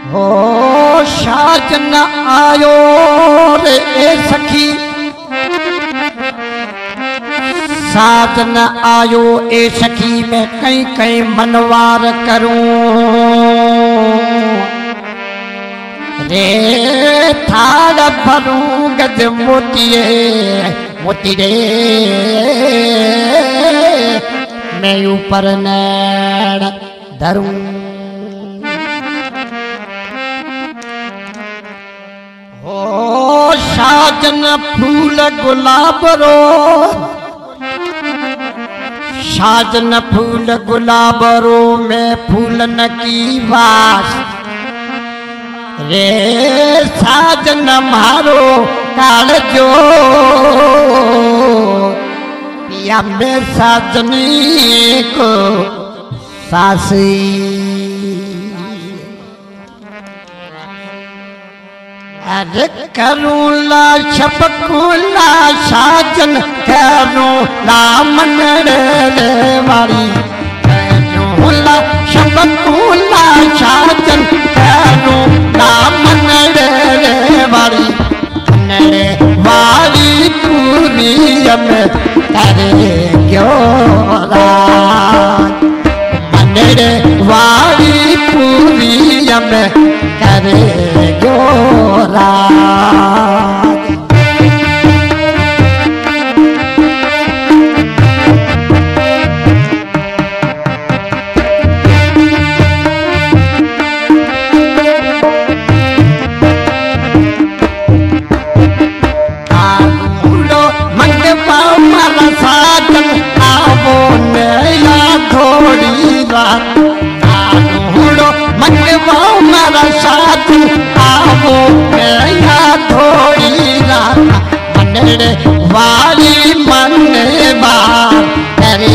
हो साजन आयो रे ए सखी, साजन आयो ए सखी मैं कई कई मनवार करूं रे थाल भरूं गज मोतिए मोती रे मैं ऊपर नैण धरूं। हो साजन फूल गुलाब रो, साजन फूल गुलाब रो मैं फूलन की वास रे साजन मारो काल जो पिया में साजनी को सासी। अरे करूं ला छपकूला साजन करूं ला मनड़े वाली, करूं ला छपकूला साजन करूं ला मनड़े वाली, मनड़े वाली पूरी में करे क्यों रात, मनड़े वाली पूरी में करे क्यों रात। वाली मन बार करे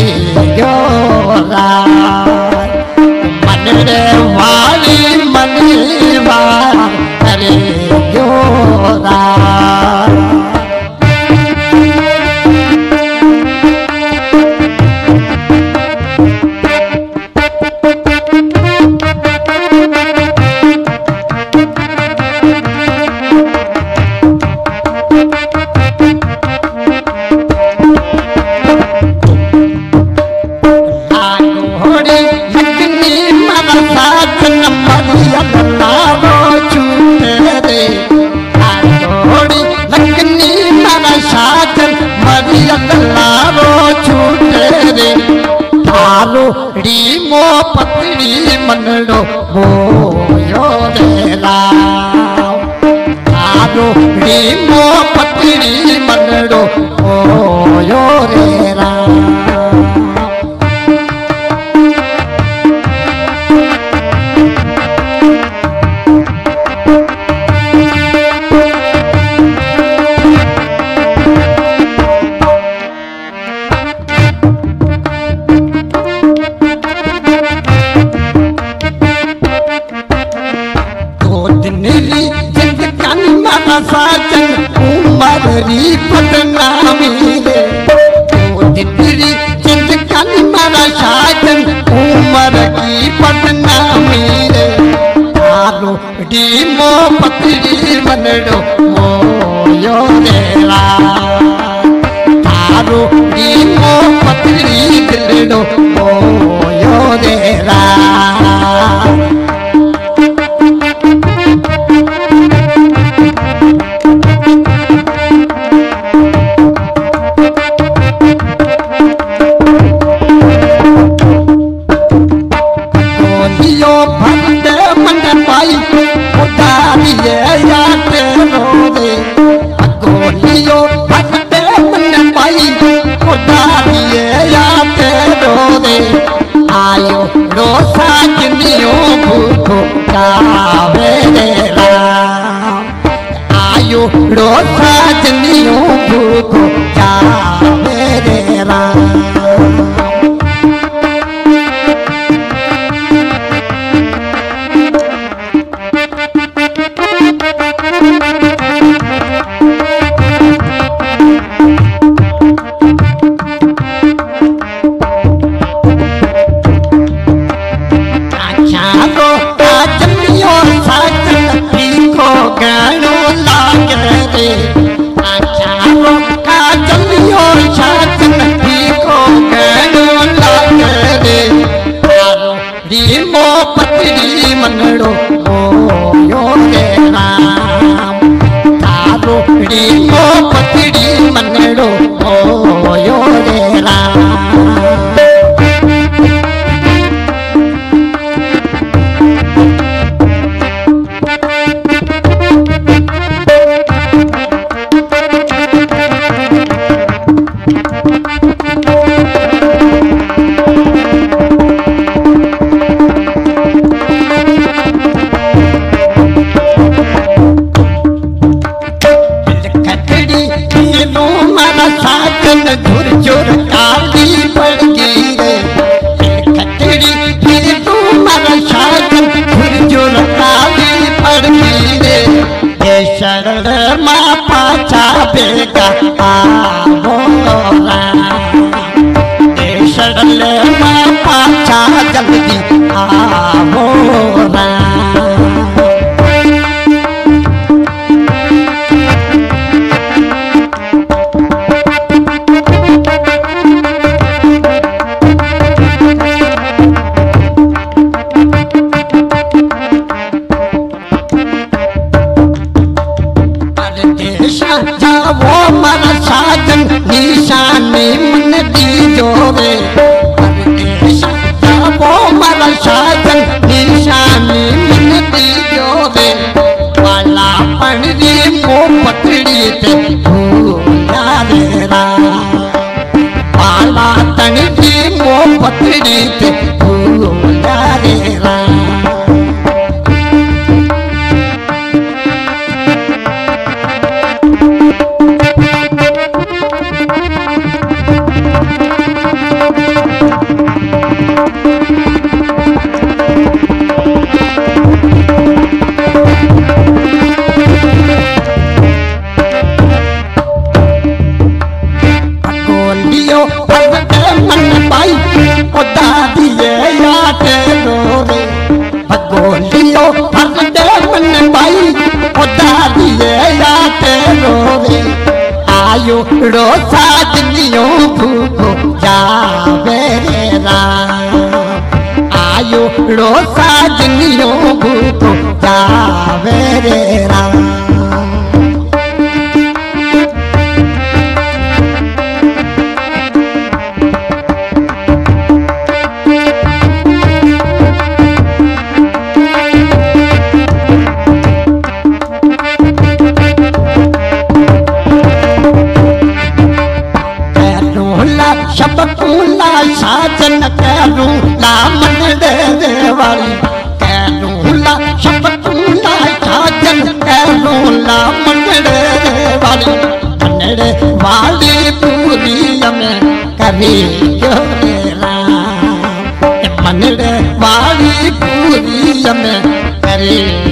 जोरात, मनड़े वाली मन बार करे जोरात। रीमो पतली मनड़ो होयो रे राम, आलो रीमो पतली मनड़ो होयो रे राम। साजन उमर री बदनामी रे, ओ दिनरी जिंदगान मारा साजन उमर की बदनामी रे, आलो डीमो पतली मनड़ो मोयो रे राम, आलो डीमो पतली दिलड़ो मोयो रे राम। आयो रो साजनियों भूखो जावे रे राम, आयो रो साजनियों भूखो जावे रे राम। बेगा आवो सड़ल में पाछा जल्दी आवो जावो मर साजन निशानी मन दीजो रे जावो मर साजन निशानी मन दीजो रे वाला पणरी मो पतड़ी ते भूला रे वाला तणरी मो पतड़ी ते भूला रे मन पाई खुदा दिए याते रोवे भगोलियो फरदे मन पाई खुदा दिए याते रोवे आयो रो साजनियों भूखो जावे रे राम आयो रो साजनियों भूखो जावे रे राम शबकूला साजन करूं ला मन दे वाली करूं शबकूला साजन करूं ला मन दे वाली मनड़े वाली पूरी में कभी जोरा मनड़े वाली पूरी में करे